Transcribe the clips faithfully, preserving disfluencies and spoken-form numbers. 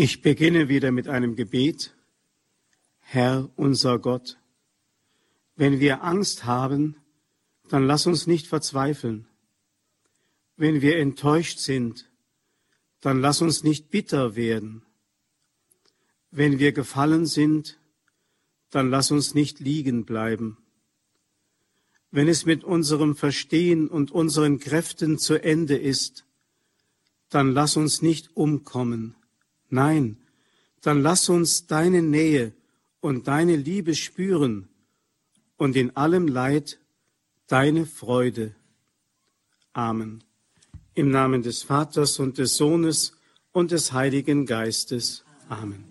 Ich beginne wieder mit einem Gebet. Herr, unser Gott, wenn wir Angst haben, dann lass uns nicht verzweifeln. Wenn wir enttäuscht sind, dann lass uns nicht bitter werden. Wenn wir gefallen sind, dann lass uns nicht liegen bleiben. Wenn es mit unserem Verstehen und unseren Kräften zu Ende ist, dann lass uns nicht umkommen. Nein, dann lass uns deine Nähe und deine Liebe spüren und in allem Leid deine Freude. Amen. Im Namen des Vaters und des Sohnes und des Heiligen Geistes. Amen.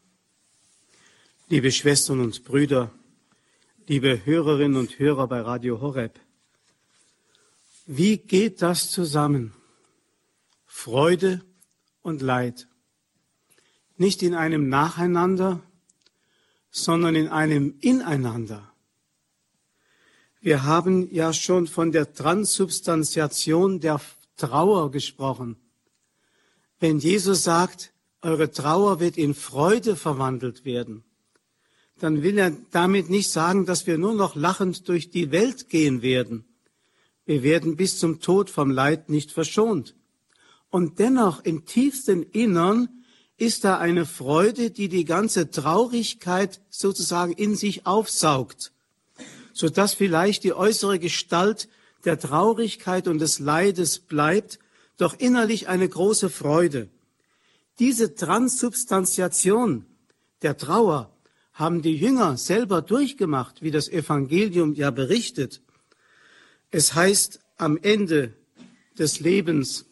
Liebe Schwestern und Brüder, liebe Hörerinnen und Hörer bei Radio Horeb, wie geht das zusammen? Freude und Leid. Nicht in einem Nacheinander, sondern in einem Ineinander. Wir haben ja schon von der Transubstantiation der Trauer gesprochen. Wenn Jesus sagt, eure Trauer wird in Freude verwandelt werden, dann will er damit nicht sagen, dass wir nur noch lachend durch die Welt gehen werden. Wir werden bis zum Tod vom Leid nicht verschont. Und dennoch im tiefsten Innern ist da eine Freude, die die ganze Traurigkeit sozusagen in sich aufsaugt, sodass vielleicht die äußere Gestalt der Traurigkeit und des Leides bleibt, doch innerlich eine große Freude. Diese Transubstantiation der Trauer haben die Jünger selber durchgemacht, wie das Evangelium ja berichtet. Es heißt am Ende des Lebens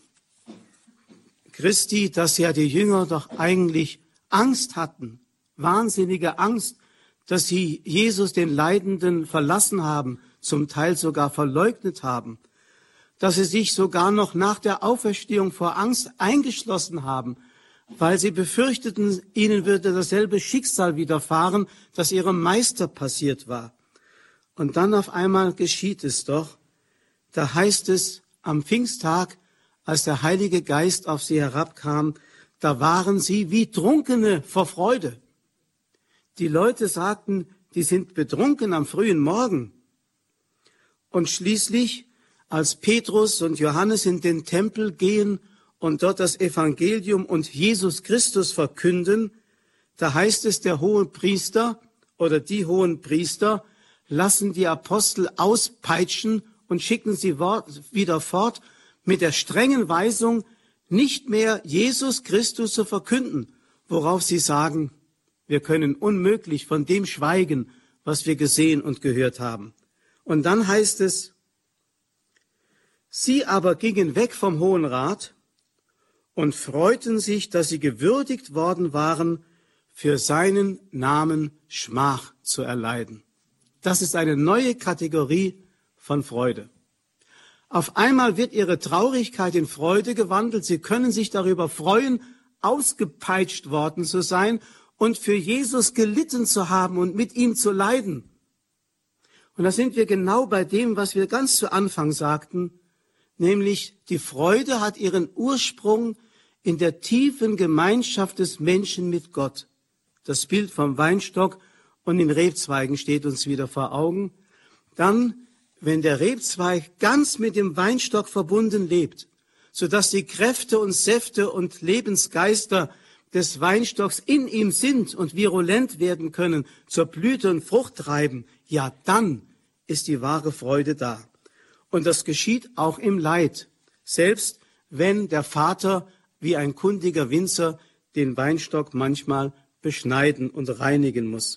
Christi, dass ja die Jünger doch eigentlich Angst hatten, wahnsinnige Angst, dass sie Jesus den Leidenden verlassen haben, zum Teil sogar verleugnet haben, dass sie sich sogar noch nach der Auferstehung vor Angst eingeschlossen haben, weil sie befürchteten, ihnen würde dasselbe Schicksal widerfahren, das ihrem Meister passiert war. Und dann auf einmal geschieht es doch. Da heißt es, am Pfingsttag, als der Heilige Geist auf sie herabkam, da waren sie wie Trunkene vor Freude. Die Leute sagten, die sind betrunken am frühen Morgen. Und schließlich, als Petrus und Johannes in den Tempel gehen und dort das Evangelium und Jesus Christus verkünden, da heißt es, der hohe Priester oder die hohen Priester lassen die Apostel auspeitschen und schicken sie wieder fort mit der strengen Weisung, nicht mehr Jesus Christus zu verkünden, worauf sie sagen, wir können unmöglich von dem schweigen, was wir gesehen und gehört haben. Und dann heißt es, sie aber gingen weg vom Hohen Rat und freuten sich, dass sie gewürdigt worden waren, für seinen Namen Schmach zu erleiden. Das ist eine neue Kategorie von Freude. Auf einmal wird ihre Traurigkeit in Freude gewandelt. Sie können sich darüber freuen, ausgepeitscht worden zu sein und für Jesus gelitten zu haben und mit ihm zu leiden. Und da sind wir genau bei dem, was wir ganz zu Anfang sagten, nämlich die Freude hat ihren Ursprung in der tiefen Gemeinschaft des Menschen mit Gott. Das Bild vom Weinstock und den Rebzweigen steht uns wieder vor Augen. Dann, wenn der Rebzweig ganz mit dem Weinstock verbunden lebt, sodass die Kräfte und Säfte und Lebensgeister des Weinstocks in ihm sind und virulent werden können, zur Blüte und Frucht treiben, ja, dann ist die wahre Freude da. Und das geschieht auch im Leid, selbst wenn der Vater wie ein kundiger Winzer den Weinstock manchmal beschneiden und reinigen muss.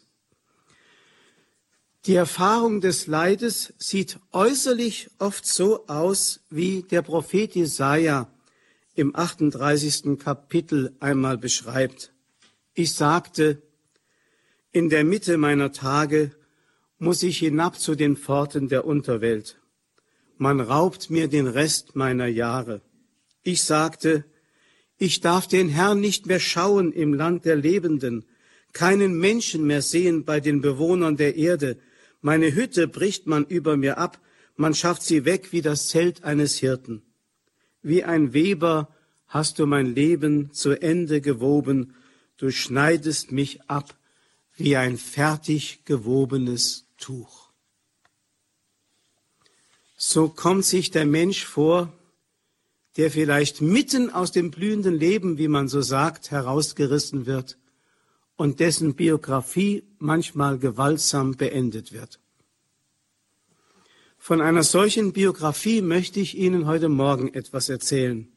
Die Erfahrung des Leides sieht äußerlich oft so aus, wie der Prophet Jesaja im achtunddreißigsten Kapitel einmal beschreibt. Ich sagte, in der Mitte meiner Tage muss ich hinab zu den Pforten der Unterwelt. Man raubt mir den Rest meiner Jahre. Ich sagte, ich darf den Herrn nicht mehr schauen im Land der Lebenden, keinen Menschen mehr sehen bei den Bewohnern der Erde. Meine Hütte bricht man über mir ab, man schafft sie weg wie das Zelt eines Hirten. Wie ein Weber hast du mein Leben zu Ende gewoben, du schneidest mich ab wie ein fertig gewobenes Tuch. So kommt sich der Mensch vor, der vielleicht mitten aus dem blühenden Leben, wie man so sagt, herausgerissen wird und dessen Biografie manchmal gewaltsam beendet wird. Von einer solchen Biografie möchte ich Ihnen heute Morgen etwas erzählen.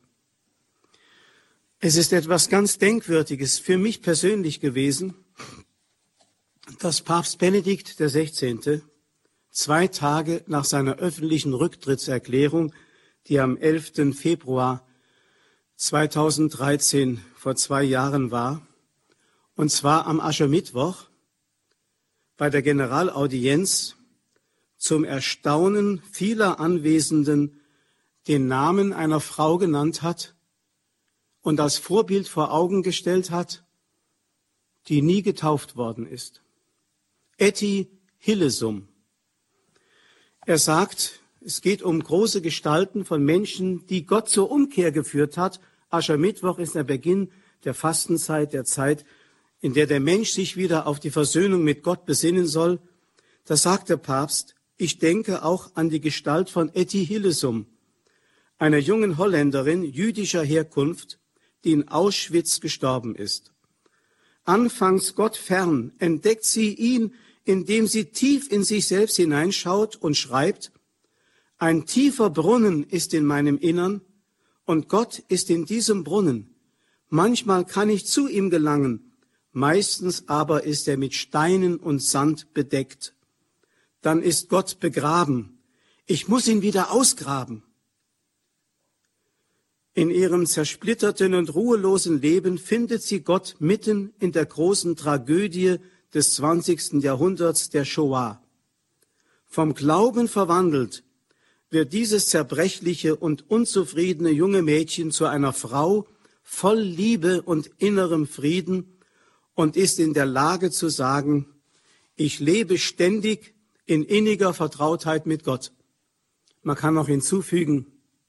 Es ist etwas ganz Denkwürdiges für mich persönlich gewesen, dass Papst Benedikt der Sechzehnte zwei Tage nach seiner öffentlichen Rücktrittserklärung, die am elften Februar zweitausenddreizehn vor zwei Jahren war, und zwar am Aschermittwoch bei der Generalaudienz zum Erstaunen vieler Anwesenden den Namen einer Frau genannt hat und als Vorbild vor Augen gestellt hat, die nie getauft worden ist. Etty Hillesum. Er sagt, es geht um große Gestalten von Menschen, die Gott zur Umkehr geführt hat. Aschermittwoch ist der Beginn der Fastenzeit, der Zeit, in der der Mensch sich wieder auf die Versöhnung mit Gott besinnen soll. Da sagt der Papst, ich denke auch an die Gestalt von Etty Hillesum, einer jungen Holländerin jüdischer Herkunft, die in Auschwitz gestorben ist. Anfangs Gott fern, entdeckt sie ihn, indem sie tief in sich selbst hineinschaut und schreibt, ein tiefer Brunnen ist in meinem Innern und Gott ist in diesem Brunnen. Manchmal kann ich zu ihm gelangen, meistens aber ist er mit Steinen und Sand bedeckt. Dann ist Gott begraben. Ich muss ihn wieder ausgraben. In ihrem zersplitterten und ruhelosen Leben findet sie Gott mitten in der großen Tragödie des zwanzigsten Jahrhunderts, der Shoah. Vom Glauben verwandelt wird dieses zerbrechliche und unzufriedene junge Mädchen zu einer Frau voll Liebe und innerem Frieden und ist in der Lage zu sagen, ich lebe ständig in inniger Vertrautheit mit Gott. Man kann noch hinzufügen,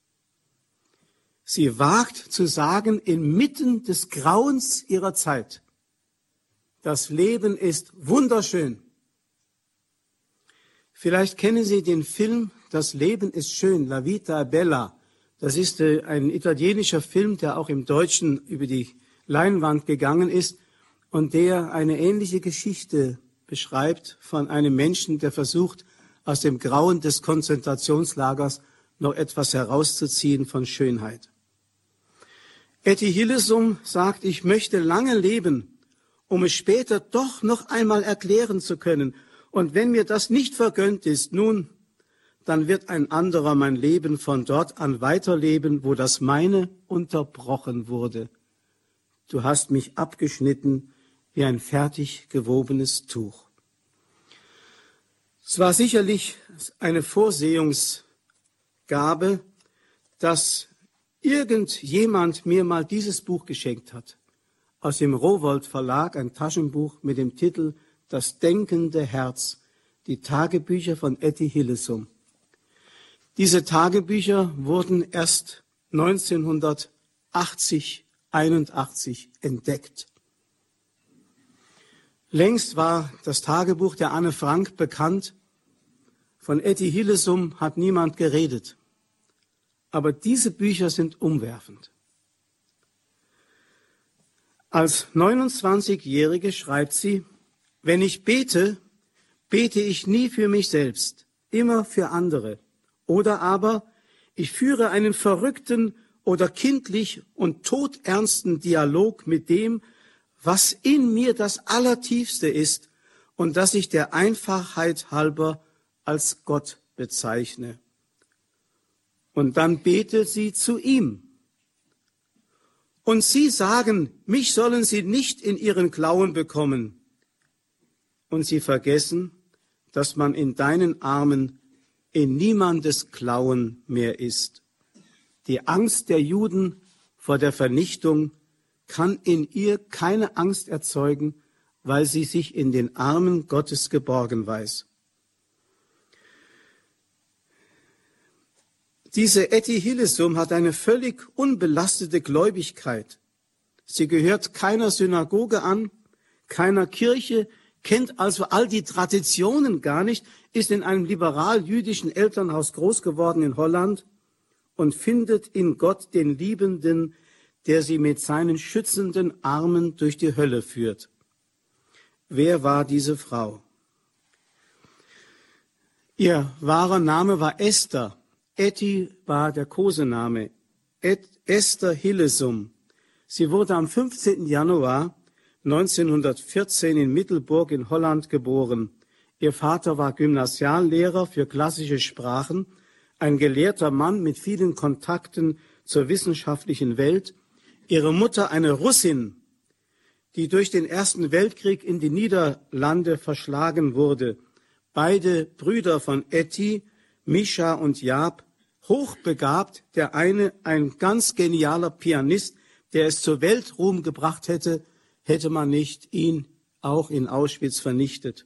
sie wagt zu sagen, inmitten des Grauens ihrer Zeit, das Leben ist wunderschön. Vielleicht kennen Sie den Film Das Leben ist schön, La Vita è Bella. Das ist ein italienischer Film, der auch im Deutschen über die Leinwand gegangen ist und der eine ähnliche Geschichte beschreibt von einem Menschen, der versucht, aus dem Grauen des Konzentrationslagers noch etwas herauszuziehen von Schönheit. Etty Hillesum sagt, ich möchte lange leben, um es später doch noch einmal erklären zu können. Und wenn mir das nicht vergönnt ist, nun, dann wird ein anderer mein Leben von dort an weiterleben, wo das meine unterbrochen wurde. Du hast mich abgeschnitten wie ein fertig gewobenes Tuch. Es war sicherlich eine Vorsehungsgabe, dass irgendjemand mir mal dieses Buch geschenkt hat. Aus dem Rowohlt Verlag, ein Taschenbuch mit dem Titel Das denkende Herz, die Tagebücher von Etty Hillesum. Diese Tagebücher wurden erst neunzehnhundertachtzig, einundachtzig entdeckt. Längst war das Tagebuch der Anne Frank bekannt. Von Etty Hillesum hat niemand geredet. Aber diese Bücher sind umwerfend. Als neunundzwanzigjährige schreibt sie, wenn ich bete, bete ich nie für mich selbst, immer für andere. Oder aber ich führe einen verrückten oder kindlich und todernsten Dialog mit dem, was in mir das Allertiefste ist und das ich der Einfachheit halber als Gott bezeichne. Und dann betet sie zu ihm. Und sie sagen, mich sollen sie nicht in ihren Klauen bekommen. Und sie vergessen, dass man in deinen Armen in niemandes Klauen mehr ist. Die Angst der Juden vor der Vernichtung kann in ihr keine Angst erzeugen, weil sie sich in den Armen Gottes geborgen weiß. Diese Etty Hillesum hat eine völlig unbelastete Gläubigkeit. Sie gehört keiner Synagoge an, keiner Kirche, kennt also all die Traditionen gar nicht, ist in einem liberal-jüdischen Elternhaus groß geworden in Holland und findet in Gott den Liebenden, der sie mit seinen schützenden Armen durch die Hölle führt. Wer war diese Frau? Ihr wahrer Name war Esther. Etty war der Kosename. Et Esther Hillesum. Sie wurde am fünfzehnten Januar neunzehnhundertvierzehn in Middelburg in Holland geboren. Ihr Vater war Gymnasiallehrer für klassische Sprachen, ein gelehrter Mann mit vielen Kontakten zur wissenschaftlichen Welt. Ihre Mutter eine Russin, die durch den Ersten Weltkrieg in die Niederlande verschlagen wurde. Beide Brüder von Etty, Mischa und Jaap, hochbegabt, der eine ein ganz genialer Pianist, der es zur Weltruhm gebracht hätte, hätte man nicht ihn auch in Auschwitz vernichtet.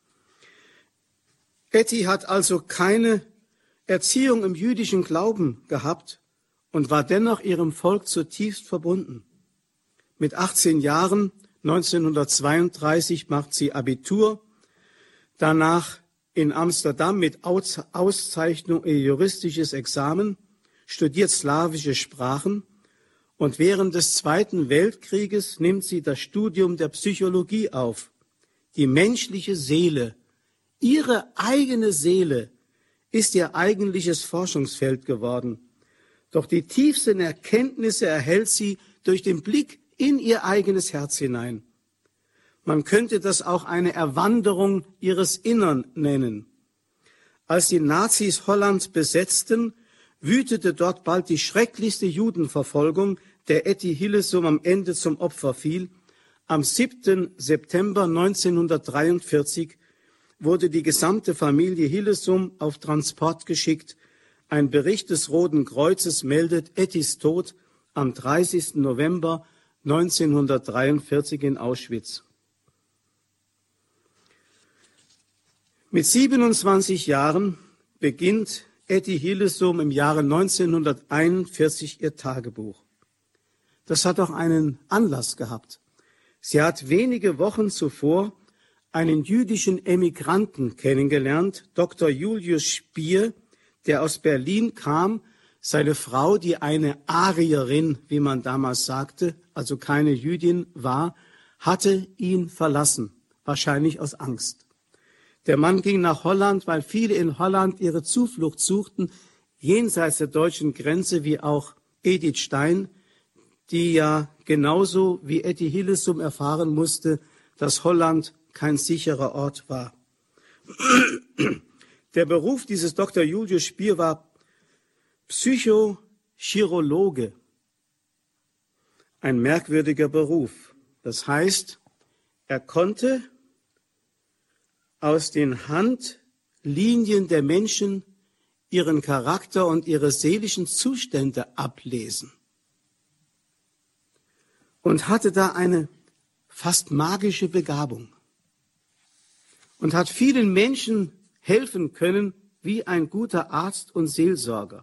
Etty hat also keine Erziehung im jüdischen Glauben gehabt und war dennoch ihrem Volk zutiefst verbunden. Mit achtzehn Jahren, neunzehnhundertzweiunddreißig, macht sie Abitur, danach in Amsterdam mit Auszeichnung ihr juristisches Examen, studiert slawische Sprachen und während des Zweiten Weltkrieges nimmt sie das Studium der Psychologie auf. Die menschliche Seele, ihre eigene Seele, ist ihr eigentliches Forschungsfeld geworden. Doch die tiefsten Erkenntnisse erhält sie durch den Blick in ihr eigenes Herz hinein. Man könnte das auch eine Erwanderung ihres Innern nennen. Als die Nazis Holland besetzten, wütete dort bald die schrecklichste Judenverfolgung, der Etty Hillesum am Ende zum Opfer fiel. Am siebten September neunzehnhundertdreiundvierzig wurde die gesamte Familie Hillesum auf Transport geschickt. Ein Bericht des Roten Kreuzes meldet Ettys Tod am dreißigsten November neunzehnhundertdreiundvierzig in Auschwitz. Mit siebenundzwanzig Jahren beginnt Etty Hillesum im Jahre neunzehnhunderteinundvierzig ihr Tagebuch. Das hat auch einen Anlass gehabt. Sie hat wenige Wochen zuvor einen jüdischen Emigranten kennengelernt, Doktor Julius Spier, der aus Berlin kam. Seine Frau, die eine Arierin, wie man damals sagte, also keine Jüdin war, hatte ihn verlassen, wahrscheinlich aus Angst. Der Mann ging nach Holland, weil viele in Holland ihre Zuflucht suchten, jenseits der deutschen Grenze, wie auch Edith Stein, die ja genauso wie Etty Hillesum erfahren musste, dass Holland kein sicherer Ort war. Der Beruf dieses Doktor Julius Spier war Psychochirologe. Ein merkwürdiger Beruf. Das heißt, er konnte aus den Handlinien der Menschen ihren Charakter und ihre seelischen Zustände ablesen. Und hatte da eine fast magische Begabung. Und hat vielen Menschen helfen können wie ein guter Arzt und Seelsorger.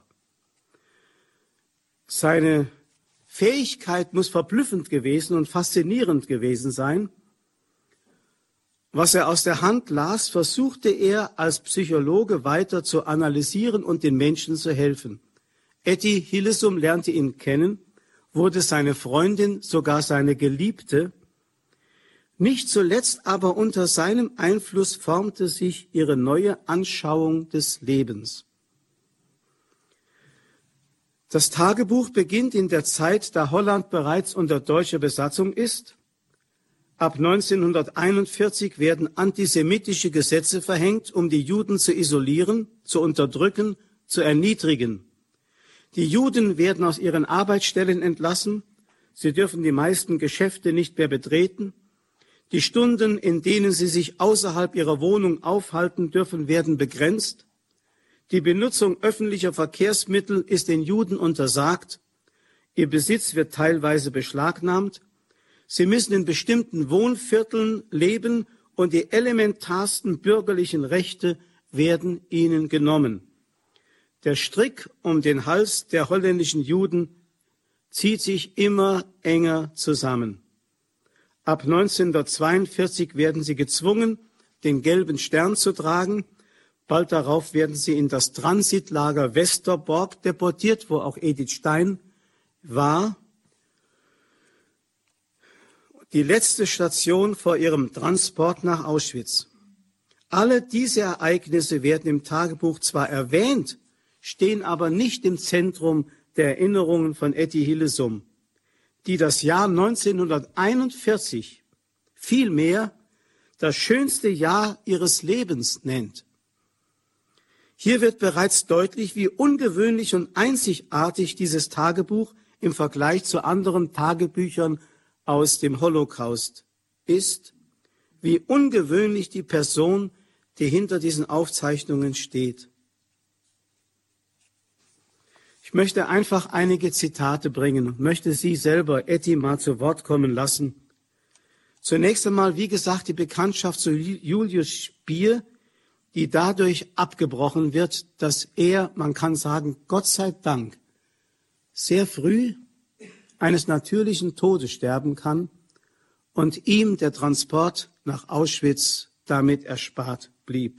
Seine Fähigkeit muss verblüffend gewesen und faszinierend gewesen sein. Was er aus der Hand las, versuchte er als Psychologe weiter zu analysieren und den Menschen zu helfen. Etty Hillesum lernte ihn kennen, wurde seine Freundin, sogar seine Geliebte. Nicht zuletzt aber unter seinem Einfluss formte sich ihre neue Anschauung des Lebens. Das Tagebuch beginnt in der Zeit, da Holland bereits unter deutscher Besatzung ist. Ab neunzehnhunderteinundvierzig werden antisemitische Gesetze verhängt, um die Juden zu isolieren, zu unterdrücken, zu erniedrigen. Die Juden werden aus ihren Arbeitsstellen entlassen. Sie dürfen die meisten Geschäfte nicht mehr betreten. Die Stunden, in denen sie sich außerhalb ihrer Wohnung aufhalten dürfen, werden begrenzt. Die Benutzung öffentlicher Verkehrsmittel ist den Juden untersagt. Ihr Besitz wird teilweise beschlagnahmt. Sie müssen in bestimmten Wohnvierteln leben und die elementarsten bürgerlichen Rechte werden ihnen genommen. Der Strick um den Hals der holländischen Juden zieht sich immer enger zusammen. Ab neunzehnhundertzweiundvierzig werden sie gezwungen, den gelben Stern zu tragen. Bald darauf werden sie in das Transitlager Westerbork deportiert, wo auch Edith Stein war. Die letzte Station vor ihrem Transport nach Auschwitz. Alle diese Ereignisse werden im Tagebuch zwar erwähnt, stehen aber nicht im Zentrum der Erinnerungen von Etty Hillesum, die das Jahr neunzehnhunderteinundvierzig vielmehr das schönste Jahr ihres Lebens nennt. Hier wird bereits deutlich, wie ungewöhnlich und einzigartig dieses Tagebuch im Vergleich zu anderen Tagebüchern aus dem Holocaust ist, wie ungewöhnlich die Person, die hinter diesen Aufzeichnungen steht. Ich möchte einfach einige Zitate bringen und möchte Sie selber, Etty, mal zu Wort kommen lassen. Zunächst einmal, wie gesagt, die Bekanntschaft zu Julius Spier, die dadurch abgebrochen wird, dass er, man kann sagen, Gott sei Dank, sehr früh eines natürlichen Todes sterben kann und ihm der Transport nach Auschwitz damit erspart blieb.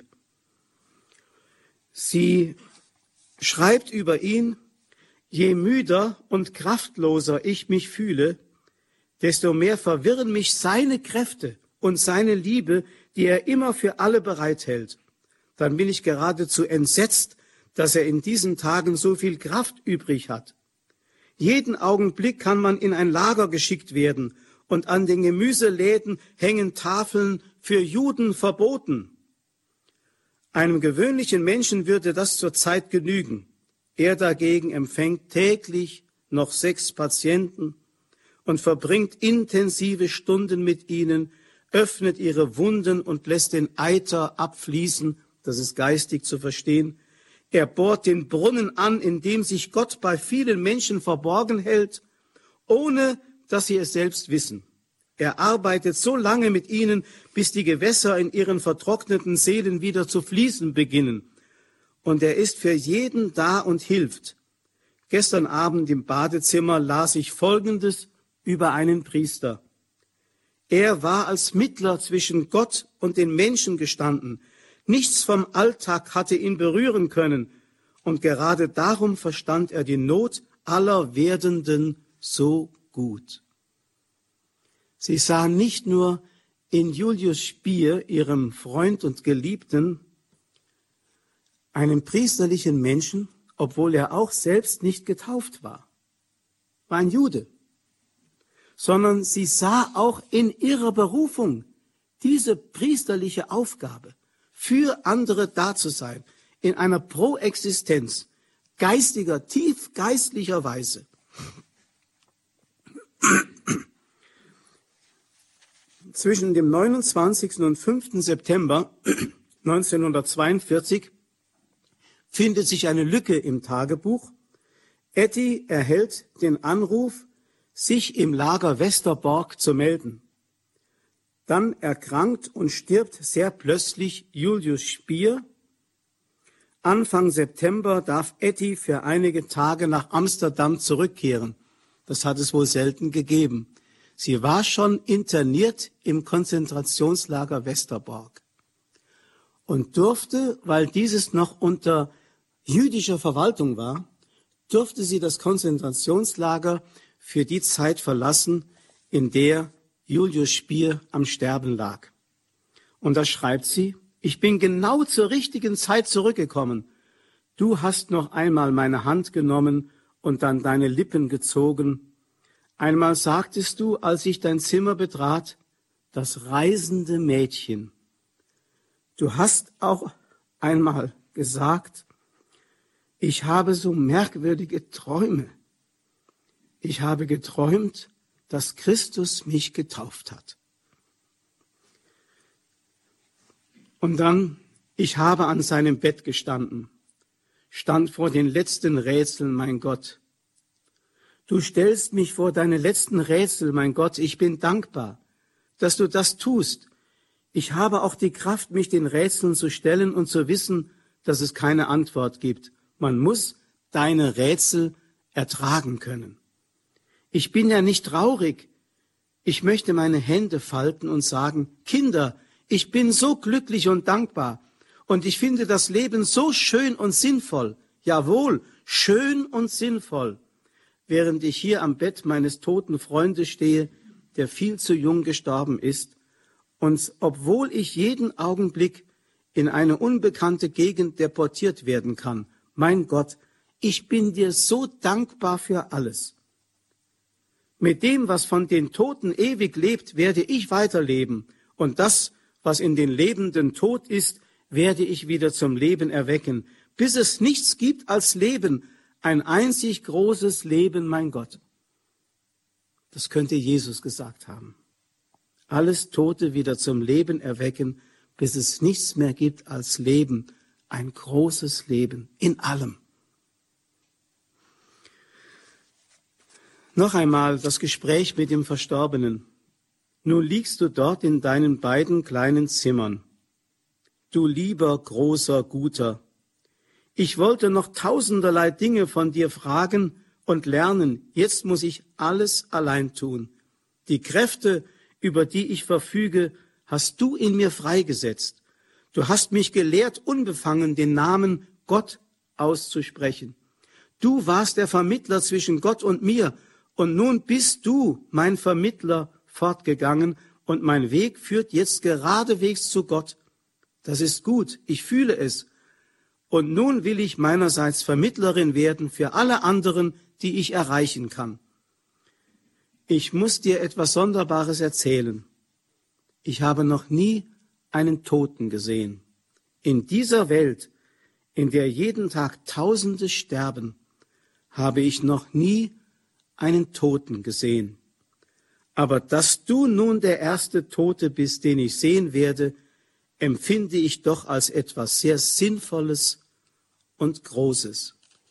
Sie schreibt über ihn: Je müder und kraftloser ich mich fühle, desto mehr verwirren mich seine Kräfte und seine Liebe, die er immer für alle bereithält. Dann bin ich geradezu entsetzt, dass er in diesen Tagen so viel Kraft übrig hat. Jeden Augenblick kann man in ein Lager geschickt werden und an den Gemüseläden hängen Tafeln für Juden verboten. Einem gewöhnlichen Menschen würde das zurzeit genügen. Er dagegen empfängt täglich noch sechs Patienten und verbringt intensive Stunden mit ihnen, öffnet ihre Wunden und lässt den Eiter abfließen, das ist geistig zu verstehen. Er bohrt den Brunnen an, in dem sich Gott bei vielen Menschen verborgen hält, ohne dass sie es selbst wissen. Er arbeitet so lange mit ihnen, bis die Gewässer in ihren vertrockneten Seelen wieder zu fließen beginnen. Und er ist für jeden da und hilft. Gestern Abend im Badezimmer las ich Folgendes über einen Priester. Er war als Mittler zwischen Gott und den Menschen gestanden. Nichts vom Alltag hatte ihn berühren können. Und gerade darum verstand er die Not aller Werdenden so gut. Sie sah nicht nur in Julius Spier, ihrem Freund und Geliebten, einen priesterlichen Menschen, obwohl er auch selbst nicht getauft war, war ein Jude, sondern sie sah auch in ihrer Berufung diese priesterliche Aufgabe, für andere da zu sein, in einer Proexistenz, geistiger, tief geistlicher Weise. Zwischen dem neunundzwanzigsten und fünften September neunzehnhundertzweiundvierzig findet sich eine Lücke im Tagebuch. Etty erhält den Anruf, sich im Lager Westerbork zu melden. Dann erkrankt und stirbt sehr plötzlich Julius Spier. Anfang September darf Etty für einige Tage nach Amsterdam zurückkehren. Das hat es wohl selten gegeben. Sie war schon interniert im Konzentrationslager Westerbork und durfte, weil dieses noch unter jüdischer Verwaltung war, durfte sie das Konzentrationslager für die Zeit verlassen, in der Julius Spier am Sterben lag. Und da schreibt sie: Ich bin genau zur richtigen Zeit zurückgekommen. Du hast noch einmal meine Hand genommen und dann deine Lippen gezogen. Einmal sagtest du, als ich dein Zimmer betrat, das reisende Mädchen. Du hast auch einmal gesagt, ich habe so merkwürdige Träume. Ich habe geträumt, dass Christus mich getauft hat. Und dann, ich habe an seinem Bett gestanden, stand vor den letzten Rätseln, mein Gott. Du stellst mich vor deine letzten Rätsel, mein Gott. Ich bin dankbar, dass du das tust. Ich habe auch die Kraft, mich den Rätseln zu stellen und zu wissen, dass es keine Antwort gibt. Man muss deine Rätsel ertragen können. Ich bin ja nicht traurig. Ich möchte meine Hände falten und sagen, Kinder, ich bin so glücklich und dankbar und ich finde das Leben so schön und sinnvoll. Jawohl, schön und sinnvoll, während ich hier am Bett meines toten Freundes stehe, der viel zu jung gestorben ist. Und obwohl ich jeden Augenblick in eine unbekannte Gegend deportiert werden kann, mein Gott, ich bin dir so dankbar für alles. Mit dem, was von den Toten ewig lebt, werde ich weiterleben. Und das, was in den Lebenden tot ist, werde ich wieder zum Leben erwecken, bis es nichts gibt als Leben, ein einzig großes Leben, mein Gott. Das könnte Jesus gesagt haben. Alles Tote wieder zum Leben erwecken, bis es nichts mehr gibt als Leben, ein großes Leben in allem. Noch einmal das Gespräch mit dem Verstorbenen. Nun liegst du dort in deinen beiden kleinen Zimmern. Du lieber, großer, guter. Ich wollte noch tausenderlei Dinge von dir fragen und lernen. Jetzt muss ich alles allein tun. Die Kräfte, über die ich verfüge, hast du in mir freigesetzt. Du hast mich gelehrt, unbefangen den Namen Gott auszusprechen. Du warst der Vermittler zwischen Gott und mir. Und nun bist du, mein Vermittler, fortgegangen und mein Weg führt jetzt geradewegs zu Gott. Das ist gut, ich fühle es. Und nun will ich meinerseits Vermittlerin werden für alle anderen, die ich erreichen kann. Ich muss dir etwas Sonderbares erzählen. Ich habe noch nie einen Toten gesehen. In dieser Welt, in der jeden Tag Tausende sterben, habe ich noch nie einen Toten gesehen. Aber dass du nun der erste Tote bist, den ich sehen werde, empfinde ich doch als etwas sehr Sinnvolles und Großes.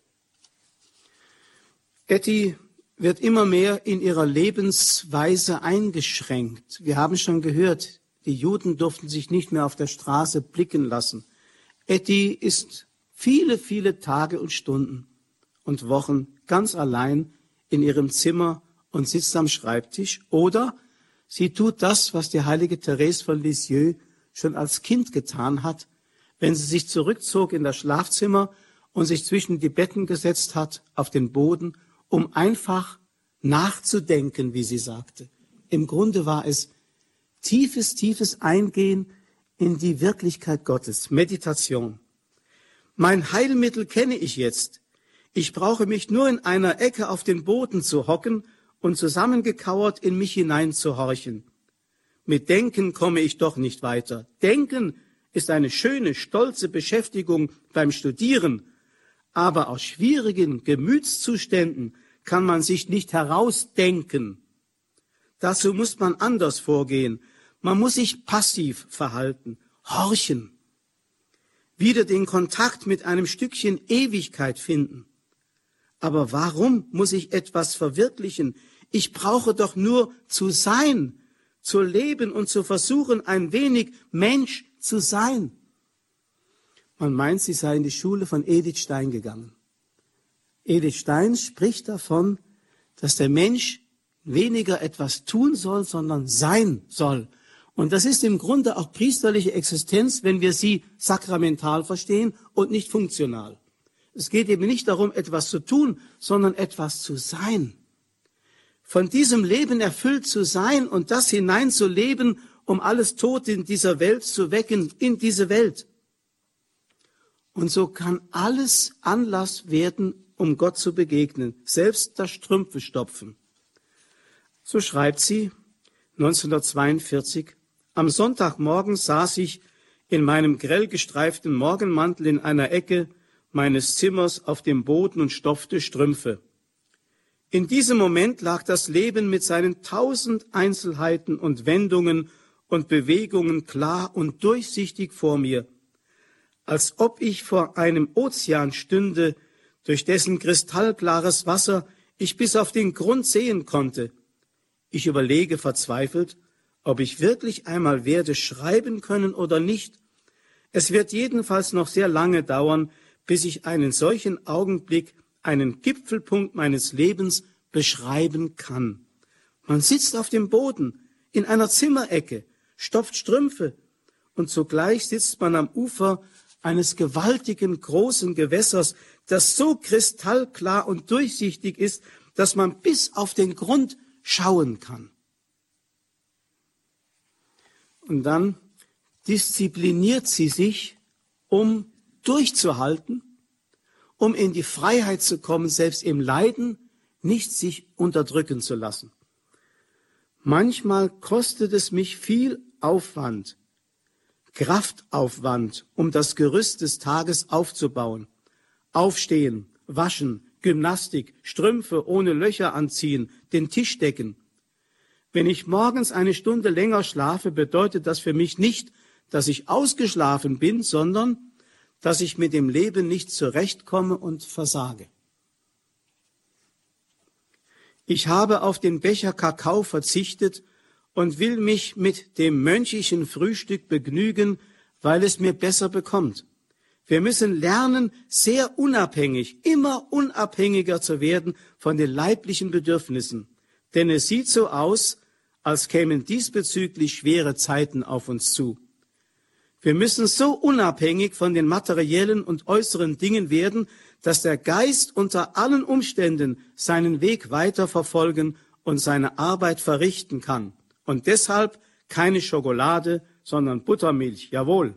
Etty wird immer mehr in ihrer Lebensweise eingeschränkt. Wir haben schon gehört, die Juden durften sich nicht mehr auf der Straße blicken lassen. Etty ist viele, viele Tage und Stunden und Wochen ganz allein in ihrem Zimmer und sitzt am Schreibtisch. Oder sie tut das, was die heilige Therese von Lisieux schon als Kind getan hat, wenn sie sich zurückzog in das Schlafzimmer und sich zwischen die Betten gesetzt hat, auf den Boden, um einfach nachzudenken, wie sie sagte. Im Grunde war es tiefes, tiefes Eingehen in die Wirklichkeit Gottes, Meditation. Mein Heilmittel kenne ich jetzt. Ich brauche mich nur in einer Ecke auf den Boden zu hocken und zusammengekauert in mich hineinzuhorchen. Mit Denken komme ich doch nicht weiter. Denken ist eine schöne, stolze Beschäftigung beim Studieren, aber aus schwierigen Gemütszuständen kann man sich nicht herausdenken. Dazu muss man anders vorgehen. Man muss sich passiv verhalten, horchen, wieder den Kontakt mit einem Stückchen Ewigkeit finden. Aber warum muss ich etwas verwirklichen? Ich brauche doch nur zu sein, zu leben und zu versuchen, ein wenig Mensch zu sein. Man meint, sie sei in die Schule von Edith Stein gegangen. Edith Stein spricht davon, dass der Mensch weniger etwas tun soll, sondern sein soll. Und das ist im Grunde auch priesterliche Existenz, wenn wir sie sakramental verstehen und nicht funktional. Es geht eben nicht darum, etwas zu tun, sondern etwas zu sein. Von diesem Leben erfüllt zu sein und das hineinzuleben, um alles Tote in dieser Welt zu wecken, in diese Welt. Und so kann alles Anlass werden, um Gott zu begegnen, selbst das Strümpfe stopfen. So schreibt sie neunzehnhundertzweiundvierzig, am Sonntagmorgen saß ich in meinem grell gestreiften Morgenmantel in einer Ecke meines Zimmers auf dem Boden und stopfte Strümpfe. In diesem Moment lag das Leben mit seinen tausend Einzelheiten und Wendungen und Bewegungen klar und durchsichtig vor mir, als ob ich vor einem Ozean stünde, durch dessen kristallklares Wasser ich bis auf den Grund sehen konnte. Ich überlege verzweifelt, ob ich wirklich einmal werde schreiben können oder nicht. Es wird jedenfalls noch sehr lange dauern, bis ich einen solchen Augenblick, einen Gipfelpunkt meines Lebens beschreiben kann. Man sitzt auf dem Boden in einer Zimmerecke, stopft Strümpfe und zugleich sitzt man am Ufer eines gewaltigen, großen Gewässers, das so kristallklar und durchsichtig ist, dass man bis auf den Grund schauen kann. Und dann diszipliniert sie sich, um durchzuhalten, um in die Freiheit zu kommen, selbst im Leiden nicht sich unterdrücken zu lassen. Manchmal kostet es mich viel Aufwand, Kraftaufwand, um das Gerüst des Tages aufzubauen. Aufstehen, waschen, Gymnastik, Strümpfe ohne Löcher anziehen, den Tisch decken. Wenn ich morgens eine Stunde länger schlafe, bedeutet das für mich nicht, dass ich ausgeschlafen bin, sondern dass ich mit dem Leben nicht zurechtkomme und versage. Ich habe auf den Becher Kakao verzichtet und will mich mit dem mönchischen Frühstück begnügen, weil es mir besser bekommt. Wir müssen lernen, sehr unabhängig, immer unabhängiger zu werden von den leiblichen Bedürfnissen. Denn es sieht so aus, als kämen diesbezüglich schwere Zeiten auf uns zu. Wir müssen so unabhängig von den materiellen und äußeren Dingen werden, dass der Geist unter allen Umständen seinen Weg weiterverfolgen und seine Arbeit verrichten kann. Und deshalb keine Schokolade, sondern Buttermilch, jawohl.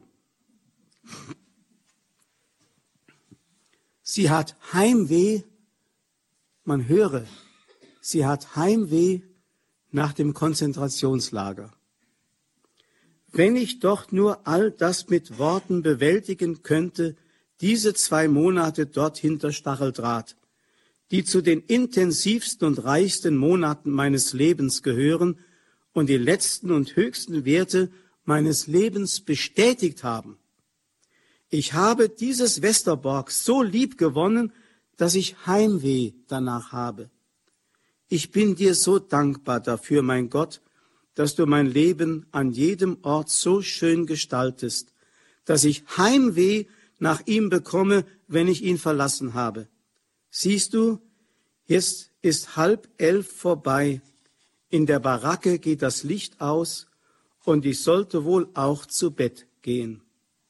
Sie hat Heimweh, man höre, sie hat Heimweh nach dem Konzentrationslager. Wenn ich doch nur all das mit Worten bewältigen könnte, diese zwei Monate dort hinter Stacheldraht, die zu den intensivsten und reichsten Monaten meines Lebens gehören und die letzten und höchsten Werte meines Lebens bestätigt haben. Ich habe dieses Westerbork so lieb gewonnen, dass ich Heimweh danach habe. Ich bin dir so dankbar dafür, mein Gott, dass du mein Leben an jedem Ort so schön gestaltest, dass ich Heimweh nach ihm bekomme, wenn ich ihn verlassen habe. Siehst du, jetzt ist halb elf vorbei, in der Baracke geht das Licht aus und ich sollte wohl auch zu Bett gehen.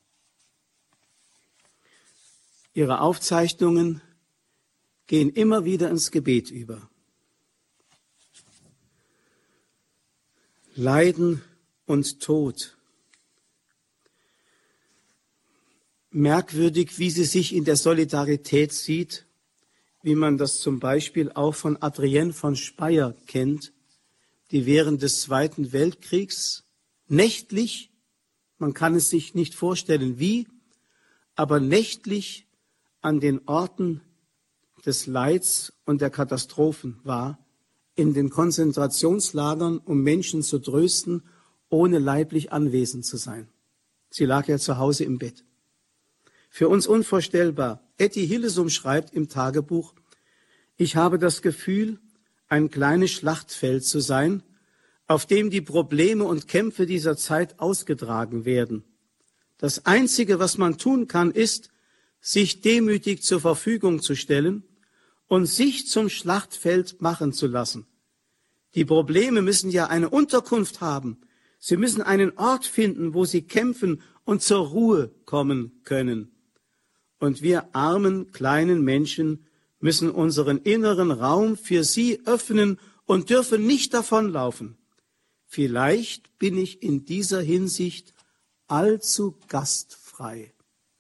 Ihre Aufzeichnungen gehen immer wieder ins Gebet über. Leiden und Tod. Merkwürdig, wie sie sich in der Solidarität sieht, wie man das zum Beispiel auch von Adrienne von Speyer kennt, die während des Zweiten Weltkriegs nächtlich, man kann es sich nicht vorstellen wie, aber nächtlich an den Orten des Leids und der Katastrophen war, in den Konzentrationslagern, um Menschen zu trösten, ohne leiblich anwesend zu sein. Sie lag ja zu Hause im Bett. Für uns unvorstellbar. Etty Hillesum schreibt im Tagebuch, ich habe das Gefühl, ein kleines Schlachtfeld zu sein, auf dem die Probleme und Kämpfe dieser Zeit ausgetragen werden. Das Einzige, was man tun kann, ist, sich demütig zur Verfügung zu stellen und sich zum Schlachtfeld machen zu lassen. Die Probleme müssen ja eine Unterkunft haben. Sie müssen einen Ort finden, wo sie kämpfen und zur Ruhe kommen können. Und wir armen, kleinen Menschen müssen unseren inneren Raum für sie öffnen und dürfen nicht davonlaufen. Vielleicht bin ich in dieser Hinsicht allzu gastfrei.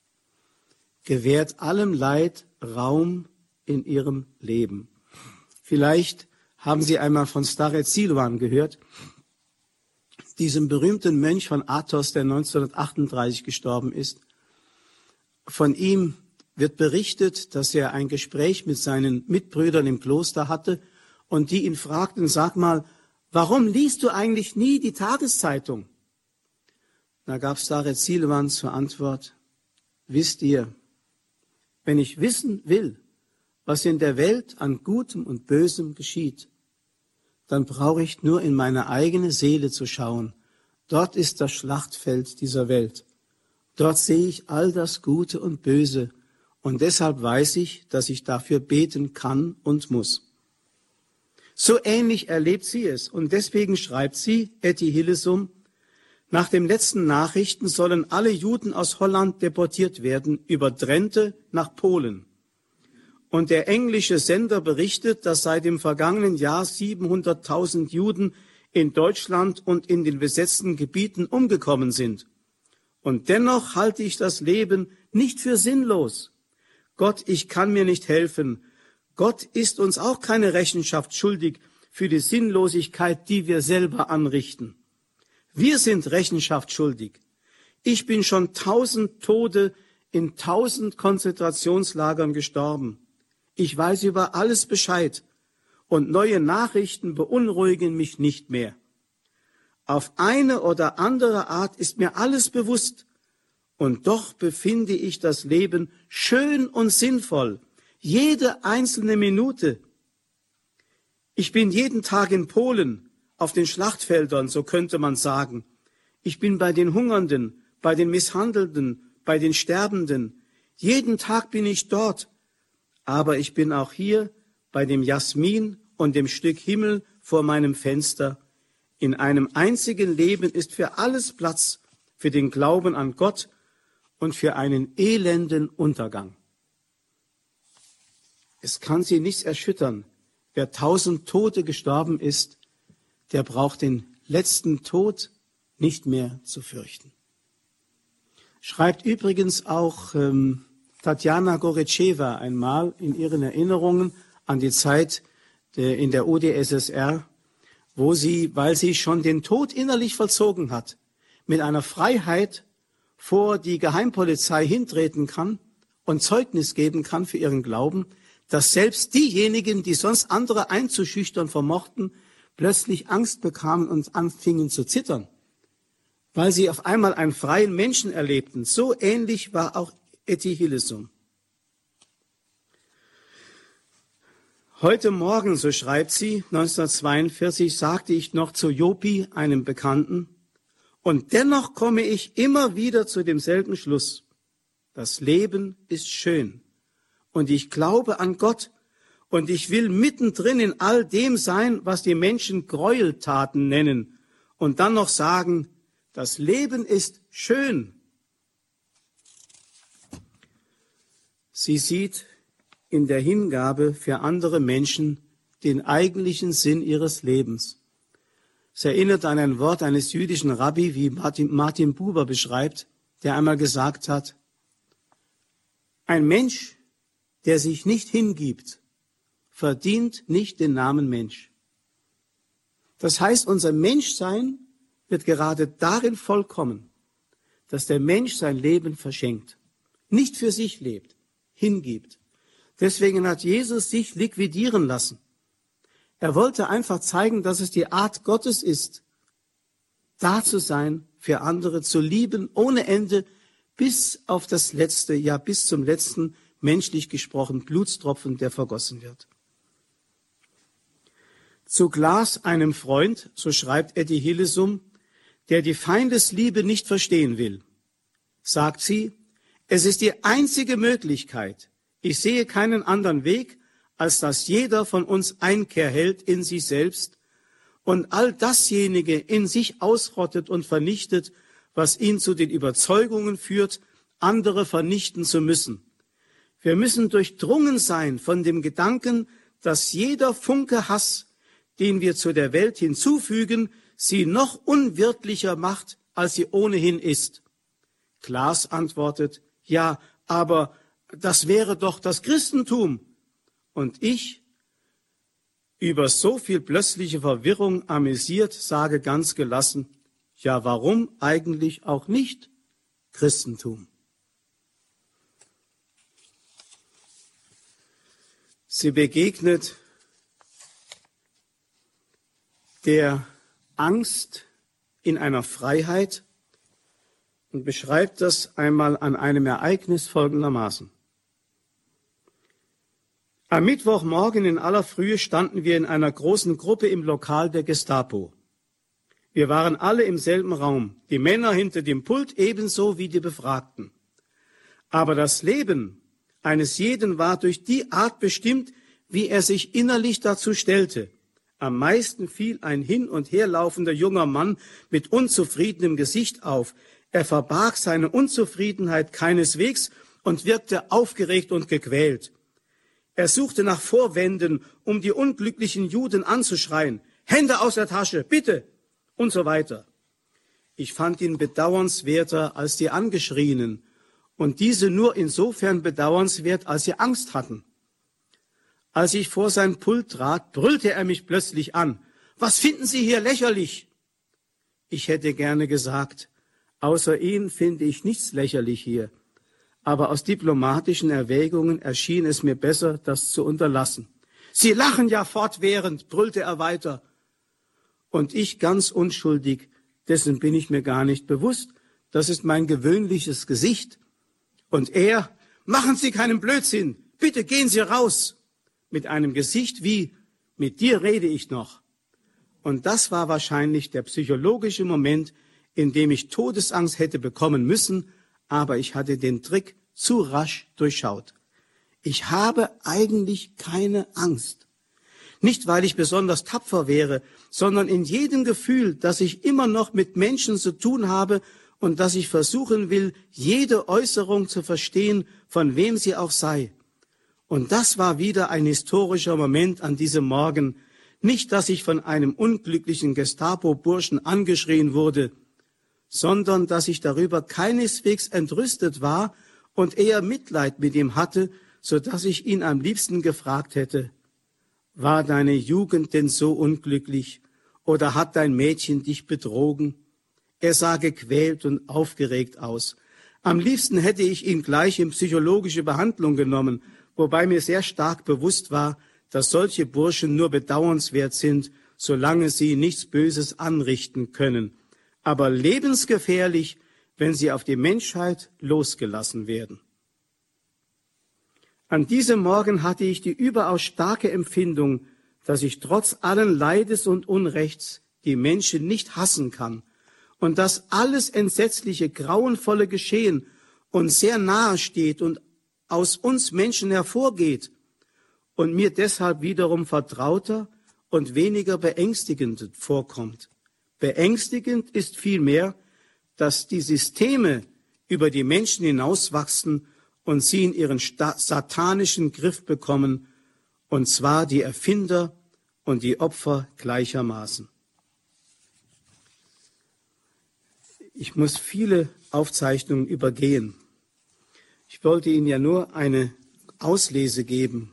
Gewährt allem Leid Raum in ihrem Leben. Vielleicht haben Sie einmal von Starec Silouan gehört, diesem berühmten Mönch von Athos, der neunzehnhundertachtunddreißig gestorben ist. Von ihm wird berichtet, dass er ein Gespräch mit seinen Mitbrüdern im Kloster hatte und die ihn fragten, sag mal, warum liest du eigentlich nie die Tageszeitung? Da gab Starec Silouan zur Antwort, wisst ihr, wenn ich wissen will, was in der Welt an Gutem und Bösem geschieht, dann brauche ich nur in meine eigene Seele zu schauen. Dort ist das Schlachtfeld dieser Welt. Dort sehe ich all das Gute und Böse und deshalb weiß ich, dass ich dafür beten kann und muss. So ähnlich erlebt sie es. Und deswegen schreibt sie, Etty Hillesum, nach den letzten Nachrichten sollen alle Juden aus Holland deportiert werden, über Drenthe nach Polen. Und der englische Sender berichtet, dass seit dem vergangenen Jahr siebenhunderttausend Juden in Deutschland und in den besetzten Gebieten umgekommen sind. Und dennoch halte ich das Leben nicht für sinnlos. Gott, ich kann mir nicht helfen. Gott ist uns auch keine Rechenschaft schuldig für die Sinnlosigkeit, die wir selber anrichten. Wir sind Rechenschaft schuldig. Ich bin schon tausend Tode in tausend Konzentrationslagern gestorben. Ich weiß über alles Bescheid und neue Nachrichten beunruhigen mich nicht mehr. Auf eine oder andere Art ist mir alles bewusst und doch befinde ich das Leben schön und sinnvoll, jede einzelne Minute. Ich bin jeden Tag in Polen, auf den Schlachtfeldern, so könnte man sagen. Ich bin bei den Hungernden, bei den Misshandelten, bei den Sterbenden. Jeden Tag bin ich dort. Aber ich bin auch hier bei dem Jasmin und dem Stück Himmel vor meinem Fenster. In einem einzigen Leben ist für alles Platz, für den Glauben an Gott und für einen elenden Untergang. Es kann sie nichts erschüttern. Wer tausend Tote gestorben ist, der braucht den letzten Tod nicht mehr zu fürchten. Schreibt übrigens auch ähm, Tatjana Goretschewa einmal in ihren Erinnerungen an die Zeit der, in der U d S S R, wo sie, weil sie schon den Tod innerlich vollzogen hat, mit einer Freiheit vor die Geheimpolizei hintreten kann und Zeugnis geben kann für ihren Glauben, dass selbst diejenigen, die sonst andere einzuschüchtern vermochten, plötzlich Angst bekamen und anfingen zu zittern, weil sie auf einmal einen freien Menschen erlebten. So ähnlich war auch Etty Hillesum. Heute Morgen, so schreibt sie, neunzehnhundertzweiundvierzig, sagte ich noch zu Jopi, einem Bekannten, und dennoch komme ich immer wieder zu demselben Schluss. Das Leben ist schön und ich glaube an Gott und ich will mittendrin in all dem sein, was die Menschen Gräueltaten nennen und dann noch sagen, das Leben ist schön. Sie sieht in der Hingabe für andere Menschen den eigentlichen Sinn ihres Lebens. Es erinnert an ein Wort eines jüdischen Rabbi, wie Martin, Martin Buber beschreibt, der einmal gesagt hat, ein Mensch, der sich nicht hingibt, verdient nicht den Namen Mensch. Das heißt, unser Menschsein wird gerade darin vollkommen, dass der Mensch sein Leben verschenkt, nicht für sich lebt, hingibt. Deswegen hat Jesus sich liquidieren lassen. Er wollte einfach zeigen, dass es die Art Gottes ist, da zu sein, für andere zu lieben, ohne Ende, bis auf das letzte, ja bis zum letzten, menschlich gesprochen, Blutstropfen, der vergossen wird. Zu Glas, einem Freund, so schreibt Etty Hillesum, der die Feindesliebe nicht verstehen will, sagt sie, es ist die einzige Möglichkeit. Ich sehe keinen anderen Weg, als dass jeder von uns Einkehr hält in sich selbst und all dasjenige in sich ausrottet und vernichtet, was ihn zu den Überzeugungen führt, andere vernichten zu müssen. Wir müssen durchdrungen sein von dem Gedanken, dass jeder Funke Hass, den wir zu der Welt hinzufügen, sie noch unwirtlicher macht, als sie ohnehin ist. Glas antwortet, ja, aber das wäre doch das Christentum. Und ich, über so viel plötzliche Verwirrung amüsiert, sage ganz gelassen, ja, warum eigentlich auch nicht Christentum? Sie begegnet der Angst in einer Freiheit und beschreibt das einmal an einem Ereignis folgendermaßen. Am Mittwochmorgen in aller Frühe standen wir in einer großen Gruppe im Lokal der Gestapo. Wir waren alle im selben Raum, die Männer hinter dem Pult ebenso wie die Befragten. Aber das Leben eines jeden war durch die Art bestimmt, wie er sich innerlich dazu stellte. Am meisten fiel ein hin- und herlaufender junger Mann mit unzufriedenem Gesicht auf. Er verbarg seine Unzufriedenheit keineswegs und wirkte aufgeregt und gequält. Er suchte nach Vorwänden, um die unglücklichen Juden anzuschreien. Hände aus der Tasche, bitte! Und so weiter. Ich fand ihn bedauernswerter als die Angeschrienen und diese nur insofern bedauernswert, als sie Angst hatten. Als ich vor sein Pult trat, brüllte er mich plötzlich an. Was finden Sie hier lächerlich? Ich hätte gerne gesagt, außer Ihnen finde ich nichts lächerlich hier. Aber aus diplomatischen Erwägungen erschien es mir besser, das zu unterlassen. Sie lachen ja fortwährend, brüllte er weiter. Und ich ganz unschuldig, dessen bin ich mir gar nicht bewusst. Das ist mein gewöhnliches Gesicht. Und er, machen Sie keinen Blödsinn, bitte gehen Sie raus. Mit einem Gesicht wie, mit dir rede ich noch. Und das war wahrscheinlich der psychologische Moment, in dem ich Todesangst hätte bekommen müssen, aber ich hatte den Trick zu rasch durchschaut. Ich habe eigentlich keine Angst. Nicht, weil ich besonders tapfer wäre, sondern in jedem Gefühl, dass ich immer noch mit Menschen zu tun habe und dass ich versuchen will, jede Äußerung zu verstehen, von wem sie auch sei. Und das war wieder ein historischer Moment an diesem Morgen. Nicht, dass ich von einem unglücklichen Gestapo-Burschen angeschrien wurde, sondern dass ich darüber keineswegs entrüstet war und eher Mitleid mit ihm hatte, so dass ich ihn am liebsten gefragt hätte, war deine Jugend denn so unglücklich oder hat dein Mädchen dich betrogen? Er sah gequält und aufgeregt aus. Am liebsten hätte ich ihn gleich in psychologische Behandlung genommen, wobei mir sehr stark bewusst war, dass solche Burschen nur bedauernswert sind, solange sie nichts Böses anrichten können, aber lebensgefährlich, wenn sie auf die Menschheit losgelassen werden. An diesem Morgen hatte ich die überaus starke Empfindung, dass ich trotz allen Leides und Unrechts die Menschen nicht hassen kann und dass alles entsetzliche, grauenvolle Geschehen uns sehr nahe steht und aus uns Menschen hervorgeht und mir deshalb wiederum vertrauter und weniger beängstigend vorkommt. Beängstigend ist vielmehr, dass die Systeme über die Menschen hinauswachsen und sie in ihren satanischen Griff bekommen, und zwar die Erfinder und die Opfer gleichermaßen. Ich muss viele Aufzeichnungen übergehen. Ich wollte Ihnen ja nur eine Auslese geben.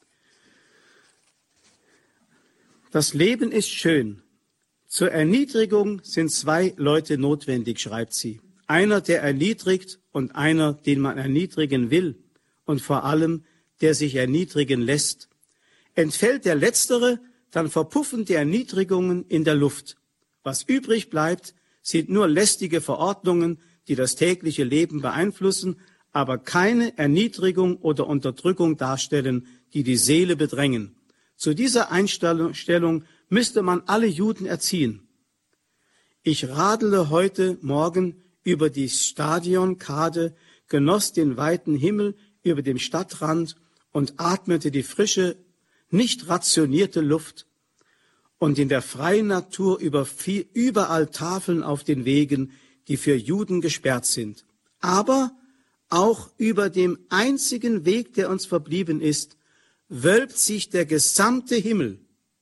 Das Leben ist schön. Zur Erniedrigung sind zwei Leute notwendig, schreibt sie. Einer, der erniedrigt und einer, den man erniedrigen will und vor allem, der sich erniedrigen lässt. Entfällt der Letztere, dann verpuffen die Erniedrigungen in der Luft. Was übrig bleibt, sind nur lästige Verordnungen, die das tägliche Leben beeinflussen, aber keine Erniedrigung oder Unterdrückung darstellen, die die Seele bedrängen. Zu dieser Einstellung müsste man alle Juden erziehen. Ich radele heute Morgen über die Stadionkade, genoss den weiten Himmel über dem Stadtrand und atmete die frische, nicht rationierte Luft. Und in der freien Natur überall Tafeln auf den Wegen, die für Juden gesperrt sind. Aber auch über dem einzigen Weg, der uns verblieben ist, wölbt sich der gesamte Himmel.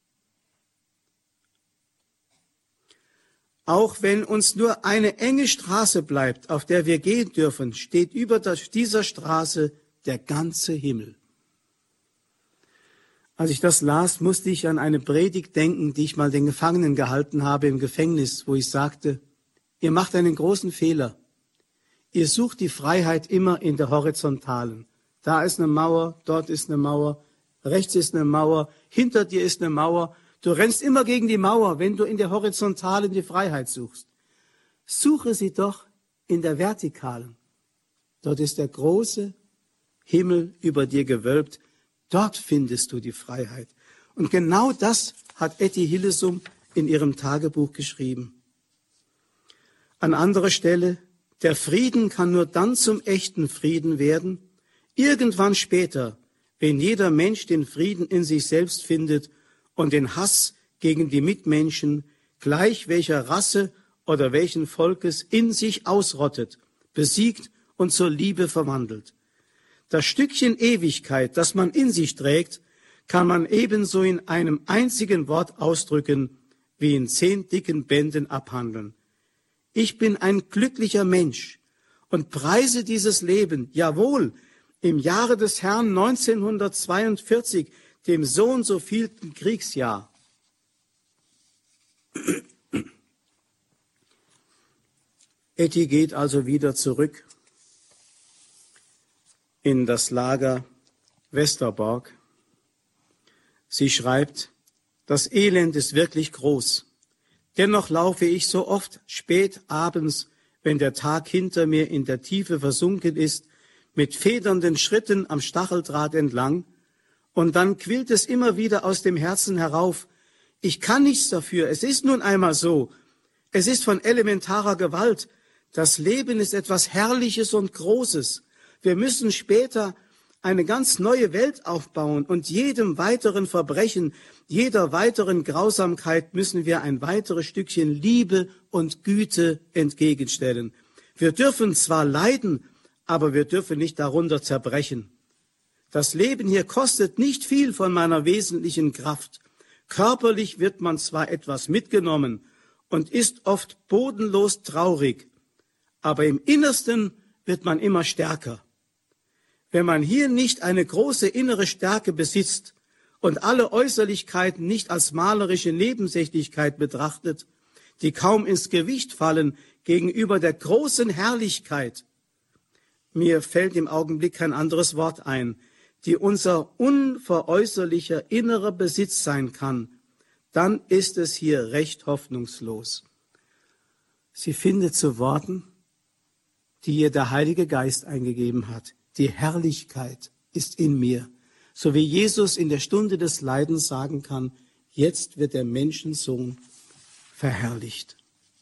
Auch wenn uns nur eine enge Straße bleibt, auf der wir gehen dürfen, steht über dieser Straße der ganze Himmel. Als ich das las, musste ich an eine Predigt denken, die ich mal den Gefangenen gehalten habe im Gefängnis, wo ich sagte, ihr macht einen großen Fehler. Ihr sucht die Freiheit immer in der Horizontalen. Da ist eine Mauer, dort ist eine Mauer, rechts ist eine Mauer, hinter dir ist eine Mauer. Du rennst immer gegen die Mauer, wenn du in der Horizontalen die Freiheit suchst. Suche sie doch in der Vertikalen. Dort ist der große Himmel über dir gewölbt. Dort findest du die Freiheit. Und genau das hat Etty Hillesum in ihrem Tagebuch geschrieben. An anderer Stelle, der Frieden kann nur dann zum echten Frieden werden, irgendwann später, wenn jeder Mensch den Frieden in sich selbst findet und den Hass gegen die Mitmenschen, gleich welcher Rasse oder welchen Volkes, in sich ausrottet, besiegt und zur Liebe verwandelt. Das Stückchen Ewigkeit, das man in sich trägt, kann man ebenso in einem einzigen Wort ausdrücken, wie in zehn dicken Bänden abhandeln. Ich bin ein glücklicher Mensch und preise dieses Leben, jawohl, im Jahre des Herrn neunzehnhundertzweiundvierzig, dem so und so vielten Kriegsjahr. Etty geht also wieder zurück in das Lager Westerbork. Sie schreibt, das Elend ist wirklich groß. Dennoch laufe ich so oft spät abends, wenn der Tag hinter mir in der Tiefe versunken ist, mit federnden Schritten am Stacheldraht entlang, und dann quillt es immer wieder aus dem Herzen herauf, ich kann nichts dafür, es ist nun einmal so, es ist von elementarer Gewalt, das Leben ist etwas Herrliches und Großes, wir müssen später eine ganz neue Welt aufbauen und jedem weiteren Verbrechen, jeder weiteren Grausamkeit müssen wir ein weiteres Stückchen Liebe und Güte entgegenstellen. Wir dürfen zwar leiden, aber wir dürfen nicht darunter zerbrechen. Das Leben hier kostet nicht viel von meiner wesentlichen Kraft. Körperlich wird man zwar etwas mitgenommen und ist oft bodenlos traurig, aber im Innersten wird man immer stärker. Wenn man hier nicht eine große innere Stärke besitzt und alle Äußerlichkeiten nicht als malerische Nebensächlichkeit betrachtet, die kaum ins Gewicht fallen gegenüber der großen Herrlichkeit, mir fällt im Augenblick kein anderes Wort ein, die unser unveräußerlicher innerer Besitz sein kann, dann ist es hier recht hoffnungslos. Sie findet zu Worten, die ihr der Heilige Geist eingegeben hat. Die Herrlichkeit ist in mir. So wie Jesus in der Stunde des Leidens sagen kann, jetzt wird der Menschensohn verherrlicht.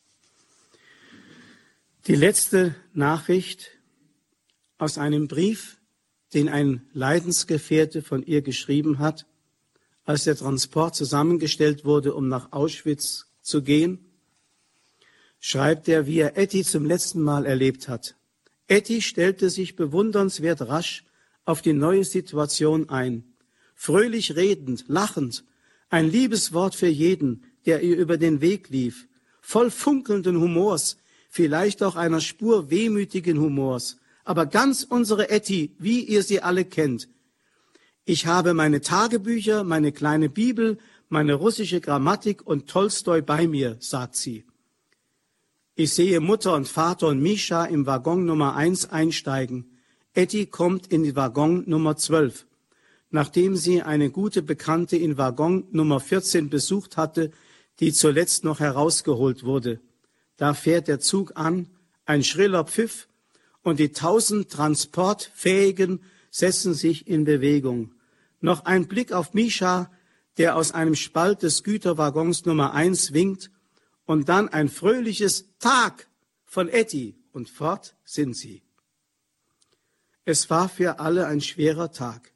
Die letzte Nachricht aus einem Brief, den ein Leidensgefährte von ihr geschrieben hat, als der Transport zusammengestellt wurde, um nach Auschwitz zu gehen, schreibt er, wie er Etty zum letzten Mal erlebt hat. Etty stellte sich bewundernswert rasch auf die neue Situation ein. Fröhlich redend, lachend, ein Liebeswort für jeden, der ihr über den Weg lief, voll funkelnden Humors, vielleicht auch einer Spur wehmütigen Humors, aber ganz unsere Etty, wie ihr sie alle kennt. Ich habe meine Tagebücher, meine kleine Bibel, meine russische Grammatik und Tolstoi bei mir, sagt sie. Ich sehe Mutter und Vater und Mischa im Waggon Nummer eins einsteigen. Etty kommt in den Waggon Nummer zwölf. Nachdem sie eine gute Bekannte in Waggon Nummer vierzehn besucht hatte, die zuletzt noch herausgeholt wurde. Da fährt der Zug an, ein schriller Pfiff, und die tausend Transportfähigen setzen sich in Bewegung. Noch ein Blick auf Mischa, der aus einem Spalt des Güterwaggons Nummer eins winkt, und dann ein fröhliches Tag von Etty, und fort sind sie. Es war für alle ein schwerer Tag.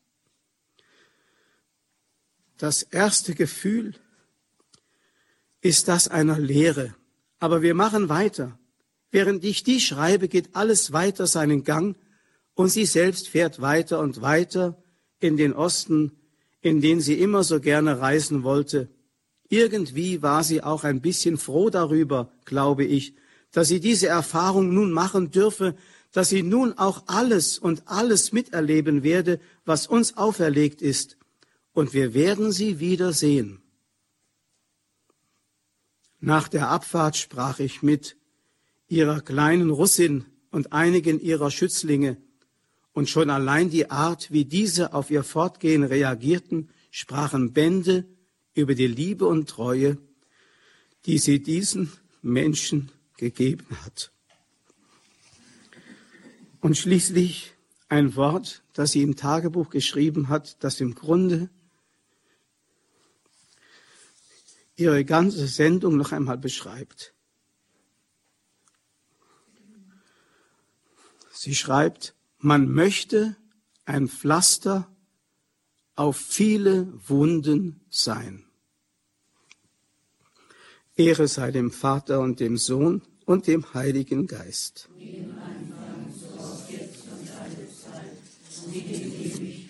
Das erste Gefühl ist das einer Leere, aber wir machen weiter. Während ich die schreibe, geht alles weiter seinen Gang und sie selbst fährt weiter und weiter in den Osten, in den sie immer so gerne reisen wollte. Irgendwie war sie auch ein bisschen froh darüber, glaube ich, dass sie diese Erfahrung nun machen dürfe, dass sie nun auch alles und alles miterleben werde, was uns auferlegt ist. Und wir werden sie wieder sehen. Nach der Abfahrt sprach ich mit ihrer kleinen Russin und einigen ihrer Schützlinge, und schon allein die Art, wie diese auf ihr Fortgehen reagierten, sprachen Bände über die Liebe und Treue, die sie diesen Menschen gegeben hat. Und schließlich ein Wort, das sie im Tagebuch geschrieben hat, das im Grunde ihre ganze Sendung noch einmal beschreibt. Sie schreibt, man möchte ein Pflaster auf viele Wunden sein. Ehre sei dem Vater und dem Sohn und dem Heiligen Geist. Wie im Anfang, so auch jetzt und alle Zeit, und in Ewigkeit.